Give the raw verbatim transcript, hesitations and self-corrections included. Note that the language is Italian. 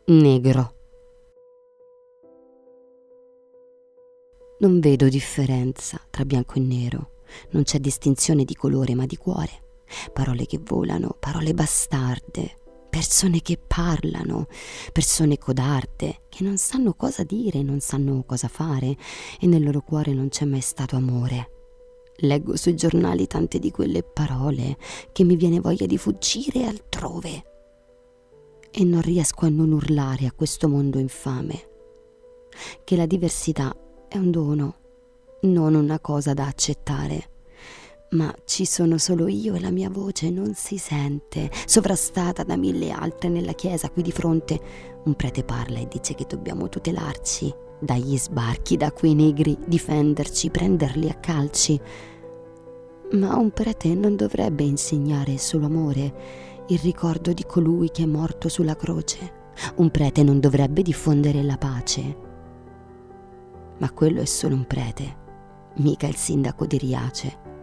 negro. Non vedo differenza tra bianco e nero, non c'è distinzione di colore ma di cuore. Parole che volano, parole bastarde, persone che parlano, persone codarde, che non sanno cosa dire, non sanno cosa fare e nel loro cuore non c'è mai stato amore. Leggo sui giornali tante di quelle parole che mi viene voglia di fuggire altrove e non riesco a non urlare a questo mondo infame che la diversità è un dono, non una cosa da accettare. Ma ci sono solo io e la mia voce non si sente, sovrastata da mille altre nella chiesa qui di fronte. Un prete parla e dice che dobbiamo tutelarci dagli sbarchi, da quei negri, difenderci, prenderli a calci. Ma un prete non dovrebbe insegnare solo amore, il ricordo di colui che è morto sulla croce. Un prete non dovrebbe diffondere la pace. Ma quello è solo un prete, mica il sindaco di Riace.